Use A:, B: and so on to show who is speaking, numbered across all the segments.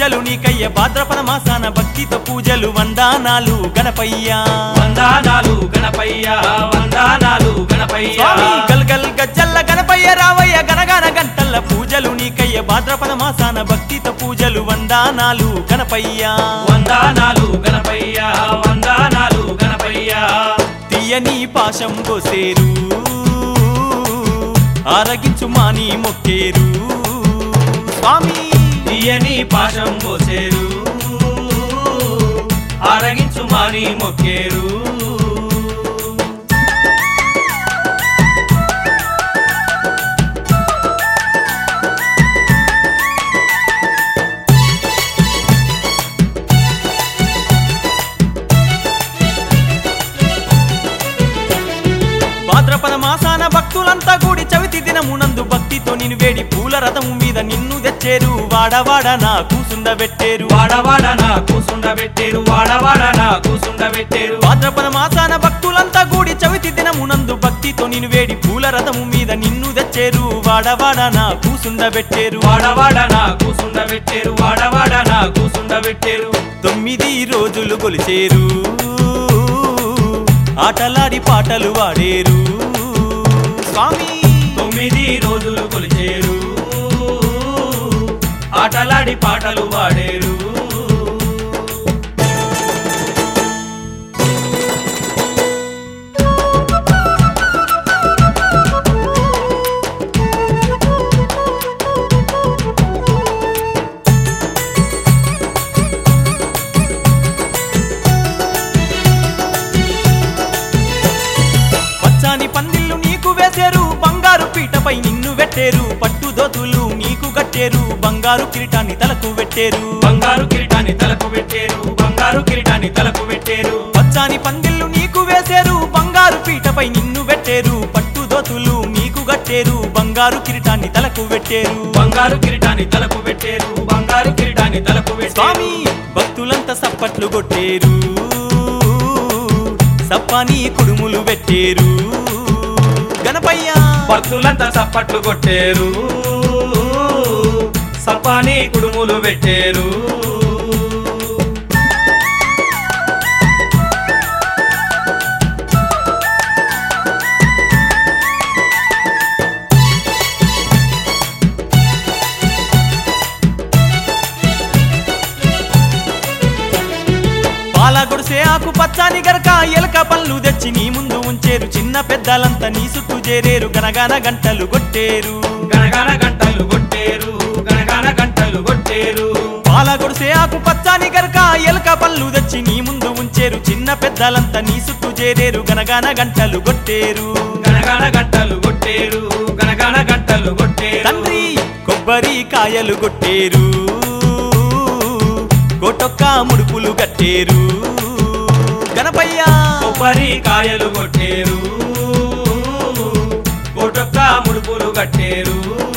A: పూజలు నీకయ్య భాద్రపద మాసాన భక్తితో పూజలు వందనాలు గణపయ్య
B: వందనాలు గణపయ్య వందనాలు గణపయ్య
A: స్వామి గల్గల్ గజ్జల్ల గణపయ్య రావయ్య గనగాన గంటల్ల పూజలు నీకయ్య భాద్రపద మాసాన భక్తితో పూజలు వందనాలు గణపయ్య
B: వందనాలు గణపయ్య వందనాలు గణపయ్య
A: తీయని పాశం కోసేరు ఆరగించు మాని మొక్కేరు స్వామి
B: తీయని పాశం పోసేరు ఆరగించు మాని మొక్కేరు
A: భాద్రపద మాసాన భక్తులంతా కూడి చవితి దినమునందు భక్తితో నిన్ను వేడి పూల రథము మీద నిన్ను తెచ్చేరు వాడవాడ నా కూసుండబెట్టేరు
B: వాడవాడ నా కూసుండబెట్టేరు వాడవాడ నా కూసుండబెట్టేరు
A: భాద్రపద మాసాన భక్తులంతా కూడి చవితి దినమునందు భక్తితో నిన్ను వేడి పూల రథము మీద నిన్ను తెచ్చేరు వాడవాడ నా కూసుండబెట్టేరు
B: వాడవాడ నా కూసుండబెట్టేరు వాడవాడ నా కూసుండబెట్టేరు
A: 9 రోజులు కొలిచేరు ఆటలాడి పాటలు వాడేరు స్వామి
B: 9 రోజులు కొలిచేరు ఆటలాడి పాటలు వాడేరు
A: పచ్చాని పందిళ్ళు నీకు వేసేరు బంగారు పీటపై నిన్ను పెట్టేరు పట్టు దోతులు నీకు కట్టేరు బంగారు కిరీటాన్ని తలకు పెట్టేరు
B: బంగారు కిరీటాన్ని తలకు పెట్టేరు బంగారు కిరీటాన్ని తలకు పెట్టేరు
A: పచ్చాని పందిళ్ళు నీకు వేసేరు బంగారు పీటపై నిన్ను పెట్టేరు పట్టు దోతులు నీకు కట్టేరు బంగారు కిరీటాన్ని తలకు పెట్టేరు
B: బంగారు కిరీటాన్ని తలకు పెట్టేరు బంగారు కిరీటాన్ని తలకు పెట్టేరు
A: స్వామి భక్తులంతా సప్పట్లు కొట్టేరు సప్పాని కుడుములు పెట్టేరు గణపయ్య
B: భక్తులంతా సప్పట్లు కొట్టేరు సప్పాని కుడుములు పెట్టేరు
A: పాల గుడిసే ఆకు పచ్చాని గరక ఎలక పళ్ళు తెచ్చి నీ ముందు ఉంచేరు చిన్న పెద్దలంతా నీ చుట్టూ చేరేరు గనగాన గంటలు కొట్టేరు
B: గణగణ గంటలు కొట్టేరు గణగణ గంటలు కొట్టేరు
A: పాల గుడిసే ఆకు పచ్చాని గరక ఎలక పళ్ళు తెచ్చి నీ ముందు ఉంచేరు చిన్న పెద్దలంతా నీ చుట్టూ చేరేరు గనగాన గంటలు కొట్టేరు
B: గణగణ గంటలు కొట్టేరు గణగణ గంటలు కొట్టేరు
A: తండ్రి కొబ్బరి కాయలు కొట్టేరు కోటొక్క ముడుపులు కట్టేరు గణపయ్య
B: కొబ్బరి కాయలు కొట్టేరు కోటొక్క ముడుపులు కట్టేరు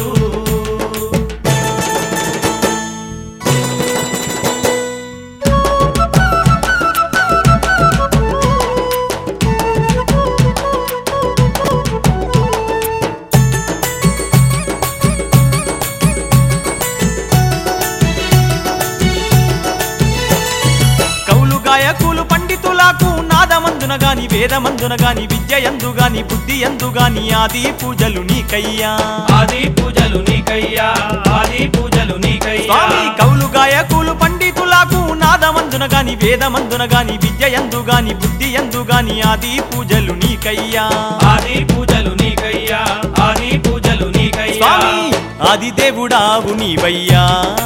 A: కౌలు గాయకులు పండితులకు నాదమందున గాని వేదమందున గాని విద్య యందు గాని బుద్ధి యందు గాని ఆది పూజలు నీకయ్యా
B: ఆది పూజలు నీకయ్యా ఆది పూజలు నీకయ్యా
A: స్వామి కౌలు గాయకులు పండితులకు నాదమందున గాని వేదమందున గాని విద్య యందు గాని బుద్ధి యందు గాని ఆది పూజలు నీకయ్యా
B: ఆది పూజలు నీకయ్యా ఆది పూజలు నీకయ్యా
A: స్వామి ఆది దేవుడావు నీవయ్యా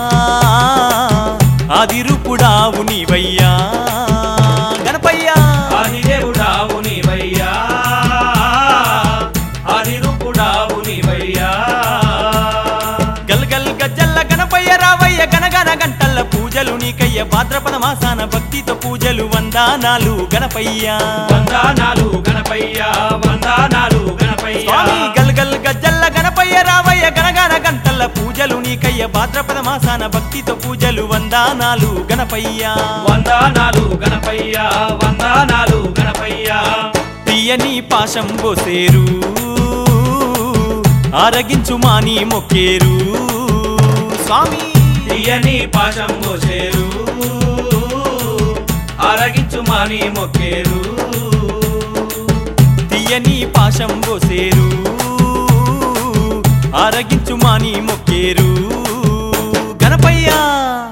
A: ఆది రూపుడావు నీవయ్యా గణపయ్యా
B: ఆది దేవుడావు నీవయ్యా ఆది రూపుడావు నీవయ్యా
A: గల్గల్ గజ్జల్ల గణపయ్య రావయ్య గనగన గంటల్ల పూజలు నీకయ్య భాద్రపద మాసాన భక్తితో పూజలు వందనాలు గణపయ్య
B: వందనాలు గణపయ్య వందనాలు గణపయ్య
A: స్వామి గల్గల్ గజ్జల్ల గణపయ్య రావయ్య గనగన గంటల్ల పూజలు నీకయ్య భాద్రపద మాసాన భక్తితో పూజలు వందనాలు గణపయ్య
B: వందనాలు గణపయ్య వందనాలు గణపయ్య
A: తీయని పాశం బోసేరు ఆరగించు మాని మొక్కేరు స్వామి
B: తీయని పాశం మోసేరు ఆరగించు మాని మొక్కేరు
A: తీయని పాశం పోసేరు ఆరగించు మాని మొక్కేరు గణపయ్యా